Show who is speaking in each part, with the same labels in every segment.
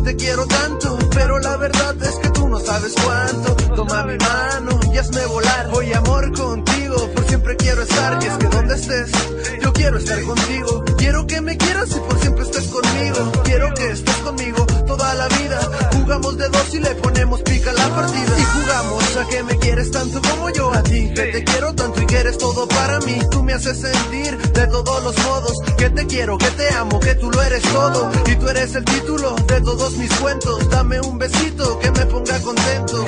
Speaker 1: te quiero tanto, pero la verdad es que tú no sabes cuánto. Toma mi mano y hazme volar. Hoy amor contigo, por siempre quiero estar. Y es que donde estés, yo quiero estar contigo. Quiero que me quieras y por siempre estés conmigo. Quiero que estés conmigo toda la vida. Jugamos de dos y le ponemos pica a la partida. Y jugamos a que me quieres tanto como yo a ti. Que te quiero tanto y que eres todo para mí. Tú me haces sentir de todos los modos que te quiero, que te amo, que tú lo eres todo. Y tú eres el título de todos mis cuentos. Dame un besito que me ponga contento.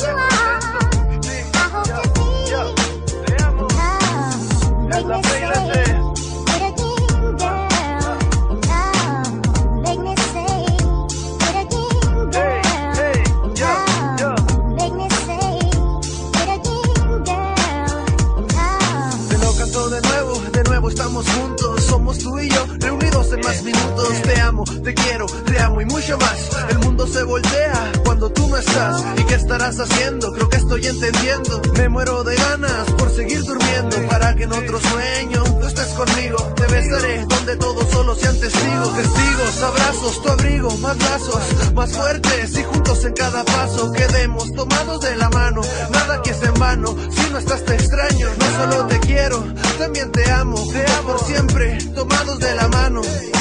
Speaker 1: De nuevo estamos juntos, somos tú y yo, reunidos en más minutos. Te amo, te quiero, te amo y mucho más. El mundo se voltea cuando tú no estás. ¿Y qué estarás haciendo? Creo que estoy entendiendo. Me muero de ganas por seguir durmiendo, para que en otro sueño tú estés conmigo. Te besaré donde todos solo sean testigos. Testigos, abrazos, tu abrigo, más lazos, más fuertes y juntos en cada paso. Quedemos tomados de la mano, nada que es en vano. Si no estás te extraño, no solo te quiero, también te amo por siempre, tomados de la mano.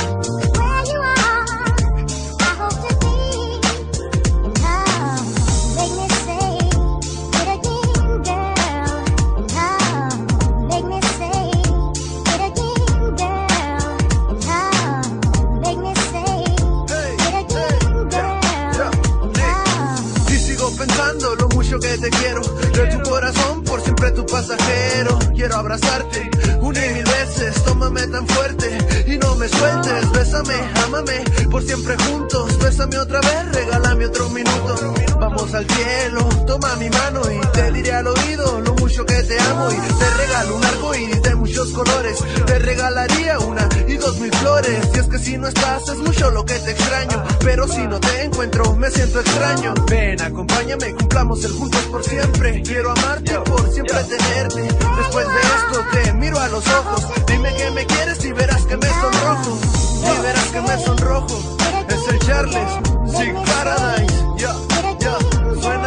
Speaker 1: Y sigo pensando lo mucho que te quiero, de tu corazón por siempre tu pasajero. Quiero abrazarte una y mil veces, tómame tan fuerte y no me sueltes. Bésame, ámame, por siempre juntos. Bésame otra vez, regálame otro minuto. Vamos al cielo, toma mi mano y te diré al oído lo mucho que te amo. Y te regalo un arco iris de muchos colores. Te regalaría una y 2000 flores. Y es que si no estás es mucho lo que te extraño, pero si no te encuentro me siento extraño. Ven, acompáñame, cumplamos el juntos por siempre. Quiero amarte, por siempre tenerte. Después de esto te miro a los ojos. Dime que me quieres y verás que me sonrojo. Y verás que me sonrojo. Es el Charles, Sick Paradise. Suena